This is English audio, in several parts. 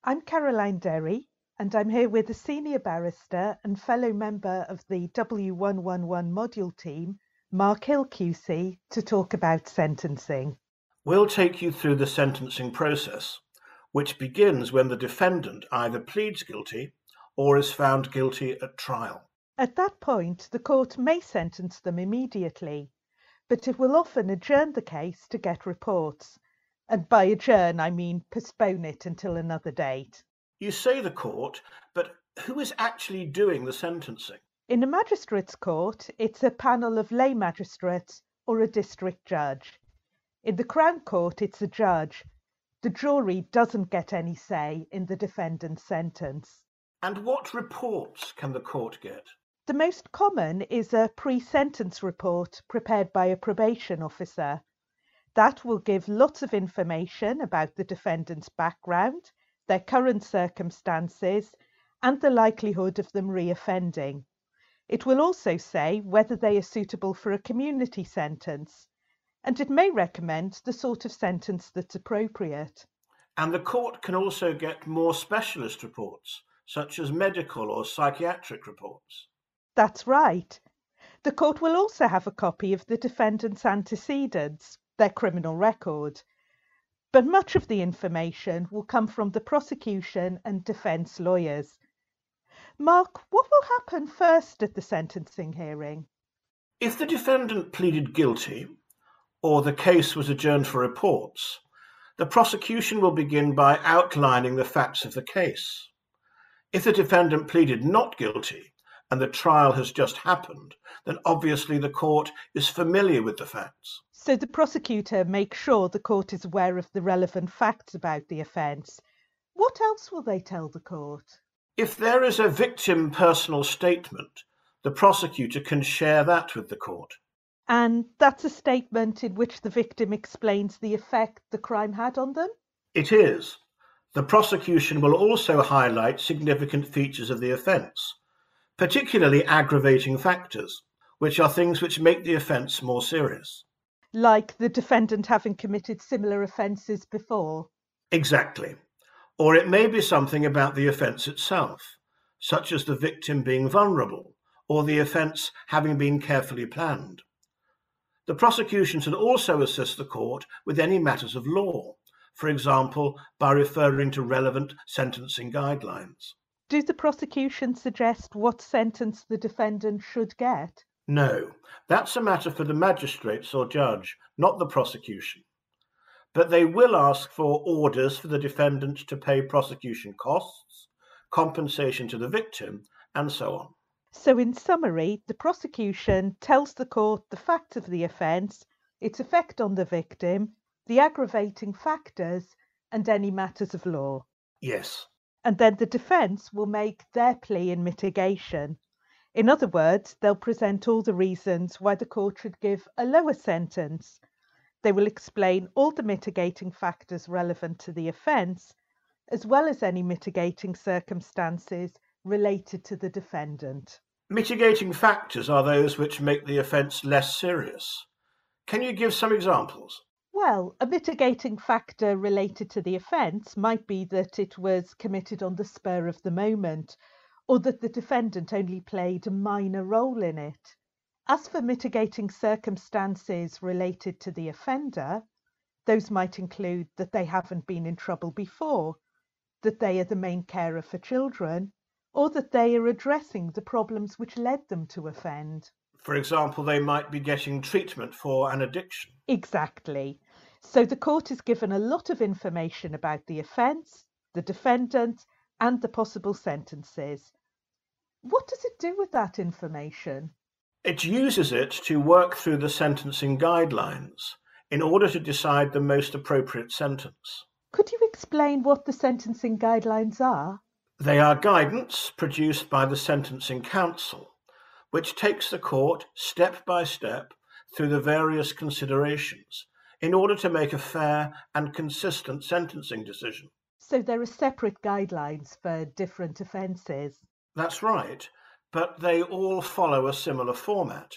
I'm Caroline Derry, and I'm here with a senior barrister and fellow member of the W111 module team, Mark Hill QC, to talk about sentencing. We'll take you through the sentencing process, which begins when the defendant either pleads guilty or is found guilty at trial. At that point, the court may sentence them immediately, but it will often adjourn the case to get reports. And by adjourn, I mean postpone it until another date. You say the court, but who is actually doing the sentencing? In a magistrate's court, it's a panel of lay magistrates or a district judge. In the Crown Court, it's a judge. The jury doesn't get any say in the defendant's sentence. And what reports can the court get? The most common is a pre-sentence report prepared by a probation officer. That will give lots of information about the defendant's background, their current circumstances, and the likelihood of them reoffending. It will also say whether they are suitable for a community sentence, and it may recommend the sort of sentence that's appropriate. And the court can also get more specialist reports, such as medical or psychiatric reports. That's right. The court will also have a copy of the defendant's antecedents, their criminal record. But much of the information will come from the prosecution and defence lawyers. Mark, what will happen first at the sentencing hearing? If the defendant pleaded guilty, or the case was adjourned for reports, the prosecution will begin by outlining the facts of the case. If the defendant pleaded not guilty, and the trial has just happened, then obviously the court is familiar with the facts. So the prosecutor makes sure the court is aware of the relevant facts about the offence. What else will they tell the court? If there is a victim personal statement, the prosecutor can share that with the court. And that's a statement in which the victim explains the effect the crime had on them? It is. The prosecution will also highlight significant features of the offence, particularly aggravating factors, which are things which make the offence more serious. Like the defendant having committed similar offences before? Exactly. Or it may be something about the offence itself, such as the victim being vulnerable, or the offence having been carefully planned. The prosecution should also assist the court with any matters of law, for example, by referring to relevant sentencing guidelines. Do the prosecution suggest what sentence the defendant should get? No, that's a matter for the magistrates or judge, not the prosecution. But they will ask for orders for the defendant to pay prosecution costs, compensation to the victim, and so on. So in summary, the prosecution tells the court the facts of the offence, its effect on the victim, the aggravating factors, and any matters of law. Yes. And then the defence will make their plea in mitigation. In other words, they'll present all the reasons why the court should give a lower sentence. They will explain all the mitigating factors relevant to the offence, as well as any mitigating circumstances related to the defendant. Mitigating factors are those which make the offence less serious. Can you give some examples? Well, a mitigating factor related to the offence might be that it was committed on the spur of the moment, or that the defendant only played a minor role in it. As for mitigating circumstances related to the offender, those might include that they haven't been in trouble before, that they are the main carer for children, or that they are addressing the problems which led them to offend. For example, they might be getting treatment for an addiction. Exactly. So the court is given a lot of information about the offence, the defendant, and the possible sentences. What does it do with that information? It uses it to work through the sentencing guidelines in order to decide the most appropriate sentence. Could you explain what the sentencing guidelines are? They are guidance produced by the Sentencing Council, which takes the court step by step through the various considerations in order to make a fair and consistent sentencing decision. So there are separate guidelines for different offences? That's right, but they all follow a similar format.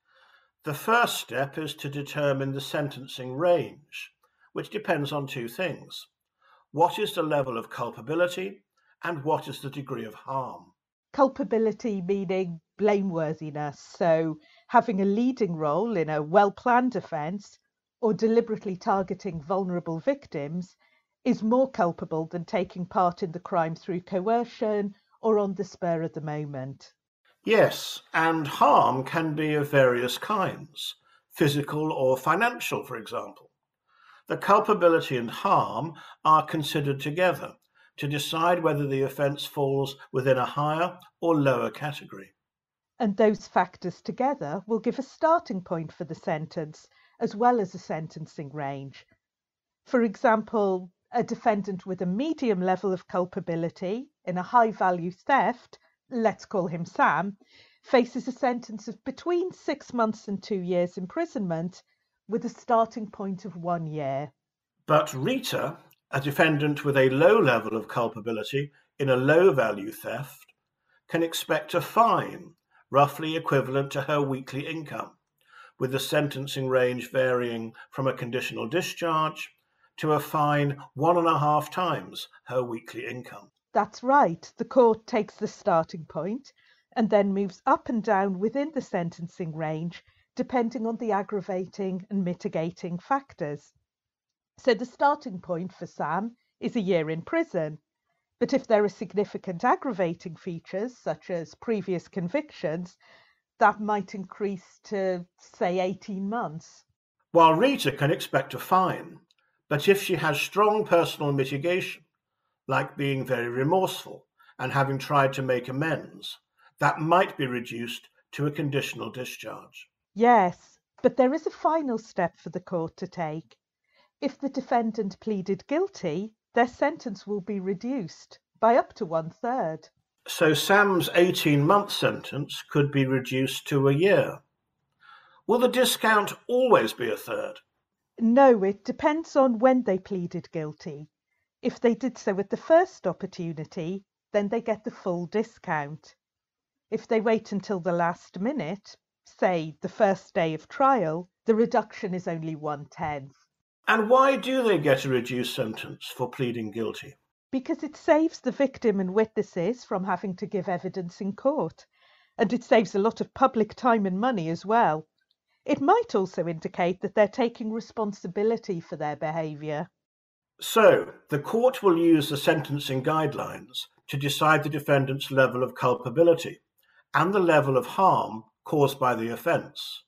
The first step is to determine the sentencing range, which depends on two things. what is the level of culpability and what is the degree of harm. Culpability meaning blameworthiness, so having a leading role in a well-planned offence or deliberately targeting vulnerable victims is more culpable than taking part in the crime through coercion or on the spur of the moment. Yes, and harm can be of various kinds, physical or financial, for example. The culpability and harm are considered together to decide whether the offence falls within a higher or lower category. And those factors together will give a starting point for the sentence as well as a sentencing range. For example, a defendant with a medium level of culpability in a high-value theft, let's call him Sam, faces a sentence of between 6 months and 2 years imprisonment with a starting point of 1 year. But Rita, a defendant with a low level of culpability in a low-value theft, can expect a fine roughly equivalent to her weekly income, with the sentencing range varying from a conditional discharge to a fine 1.5 times her weekly income. That's right. The court takes the starting point and then moves up and down within the sentencing range depending on the aggravating and mitigating factors. So the starting point for Sam is a year in prison. But if there are significant aggravating features, such as previous convictions, that might increase to, say, 18 months. While Rita can expect a fine, but if she has strong personal mitigation, like being very remorseful and having tried to make amends, that might be reduced to a conditional discharge. Yes, but there is a final step for the court to take. If the defendant pleaded guilty, their sentence will be reduced by up to 1/3. So Sam's 18-month sentence could be reduced to a year. Will the discount always be 1/3? No, it depends on when they pleaded guilty. If they did so at the first opportunity, then they get the full discount. If they wait until the last minute, say the first day of trial, the reduction is only 1/10. And why do they get a reduced sentence for pleading guilty? Because it saves the victim and witnesses from having to give evidence in court, and it saves a lot of public time and money as well. It might also indicate that they're taking responsibility for their behaviour. So, the court will use the sentencing guidelines to decide the defendant's level of culpability and the level of harm caused by the offence.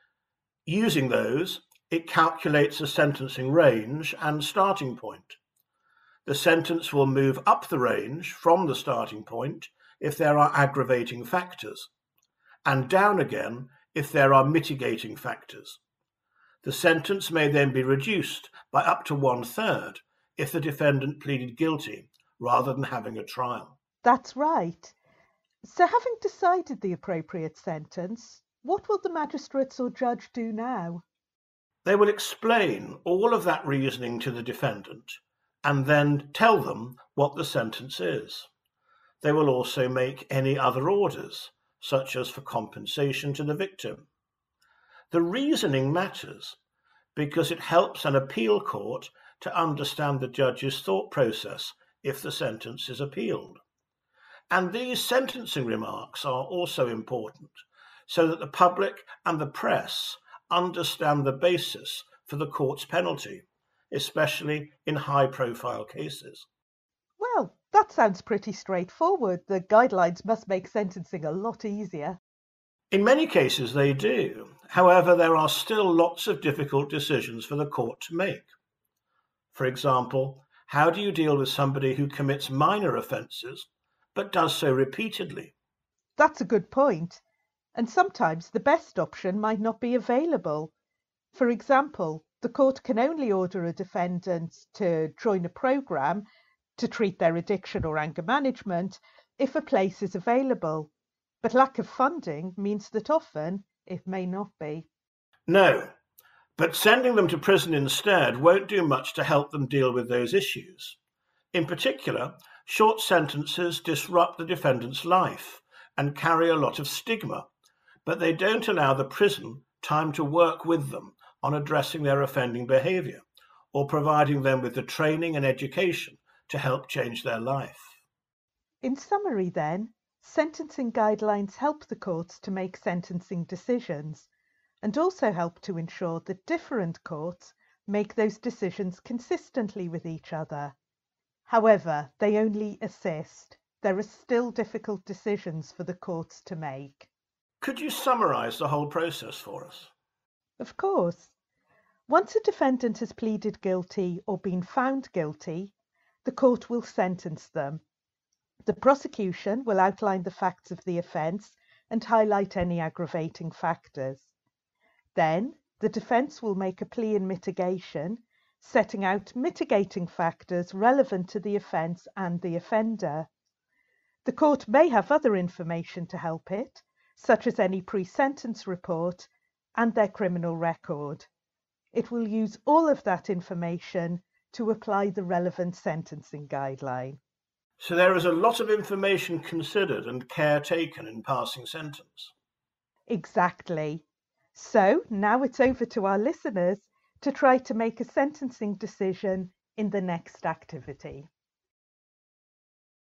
Using those, it calculates a sentencing range and starting point. The sentence will move up the range from the starting point if there are aggravating factors, and down again if there are mitigating factors. The sentence may then be reduced by up to 1/3 if the defendant pleaded guilty rather than having a trial. That's right. So having decided the appropriate sentence, what will the magistrates or judge do now? They will explain all of that reasoning to the defendant and then tell them what the sentence is. They will also make any other orders, such as for compensation to the victim. The reasoning matters because it helps an appeal court to understand the judge's thought process if the sentence is appealed. And these sentencing remarks are also important so that the public and the press understand the basis for the court's penalty, especially in high-profile cases. Well, that sounds pretty straightforward. The guidelines must make sentencing a lot easier. In many cases they do. However, there are still lots of difficult decisions for the court to make. For example, how do you deal with somebody who commits minor offences but does so repeatedly? That's a good point. And sometimes the best option might not be available. For example, the court can only order a defendant to join a programme to treat their addiction or anger management if a place is available. But lack of funding means that often it may not be. No, but sending them to prison instead won't do much to help them deal with those issues. In particular, short sentences disrupt the defendant's life and carry a lot of stigma, but they don't allow the prison time to work with them on addressing their offending behaviour or providing them with the training and education to help change their life. In summary then, sentencing guidelines help the courts to make sentencing decisions and also help to ensure that different courts make those decisions consistently with each other. However, they only assist. There are still difficult decisions for the courts to make. Could you summarise the whole process for us? Of course. Once a defendant has pleaded guilty or been found guilty, the court will sentence them. The prosecution will outline the facts of the offence and highlight any aggravating factors. Then, the defence will make a plea in mitigation, setting out mitigating factors relevant to the offence and the offender. The court may have other information to help it, such as any pre-sentence report and their criminal record. It will use all of that information to apply the relevant sentencing guideline. So there is a lot of information considered and care taken in passing sentence. Exactly. So now it's over to our listeners to try to make a sentencing decision in the next activity.